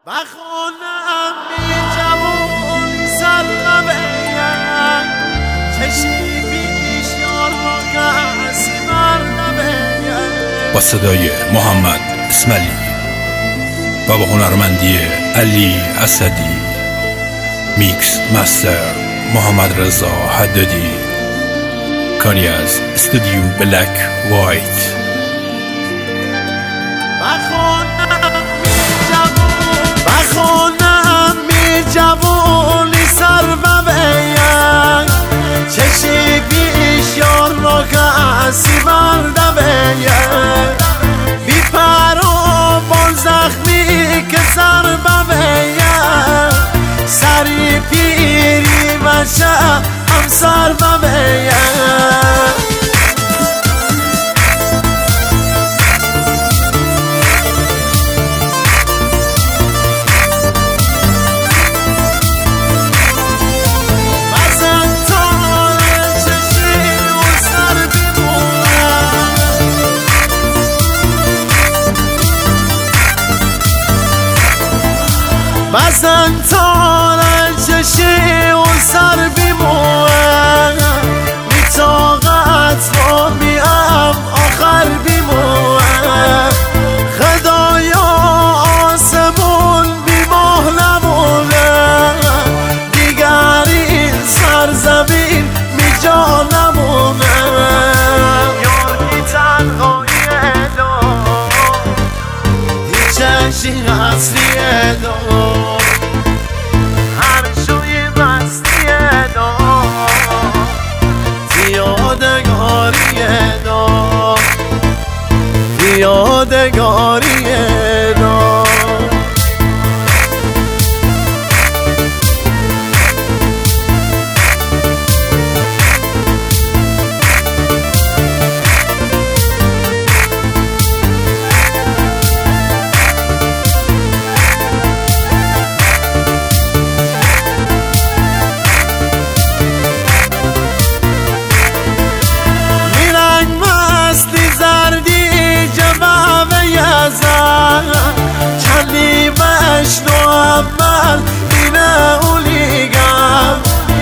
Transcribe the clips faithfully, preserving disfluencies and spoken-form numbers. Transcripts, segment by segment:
بخونم بی جوون سر نبیم چشمی بیش یار را کسی بر نبیم. با صدای محمد اسماعیلی و با هنرمندی علی اسدی، میکس مستر محمد رضا حدادی، کاری از استودیو بلک وایت. بخونم می جوونی سر ببین چشی بیش یار را کسی برده بین بی پرو بان زخمی که سر ببین سری پیری بشه هم سر ببین. بزن تار چشی و سر بیمونه بی طاقت را میم آخر بیمونه خدایا آسمون بی ماه نمونه دیگر این سرزمین بی جا نمونه. یادی تنهایی دو این چشی اصلیه دو یادگاریه دا چندی بشنو اول اینه اولیگم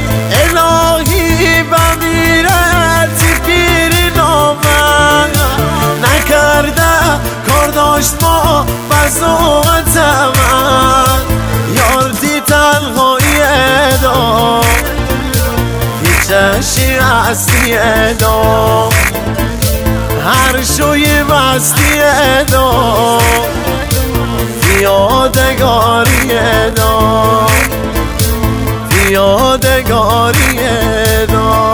الهی بمیرتی پیری نامن نکرده کار داشت ما بزوغت من یاردی تنهایی دا هیچشی اصلیه دا هر شوی مستی دا یادگاری دا یادگاری دا.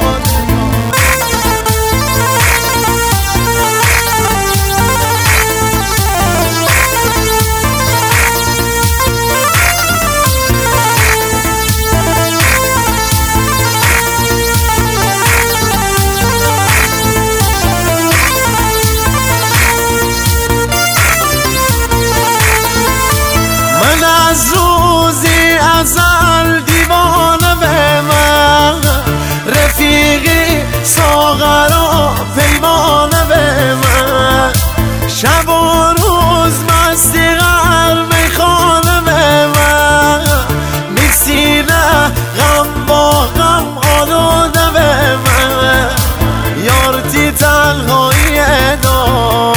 از روزی ازل دیوانه به من رفیقی ساغر و پیمانه به من شب و روز مستی غر میخانه به من میکسینه غم با غم آلوده به من یارتی تنهایی دا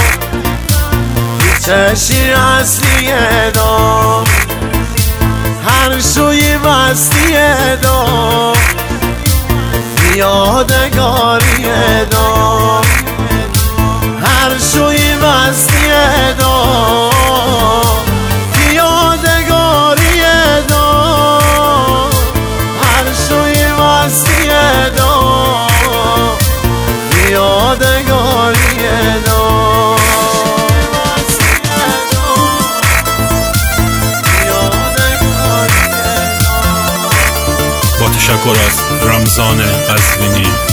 چشی اصلیه دا هر شوی مستی دا یادگاری دا هر شوی مستی دا یادگاری دا هر شوی مستی دا یادگاری دا. تشکر از رمضان قزوینی.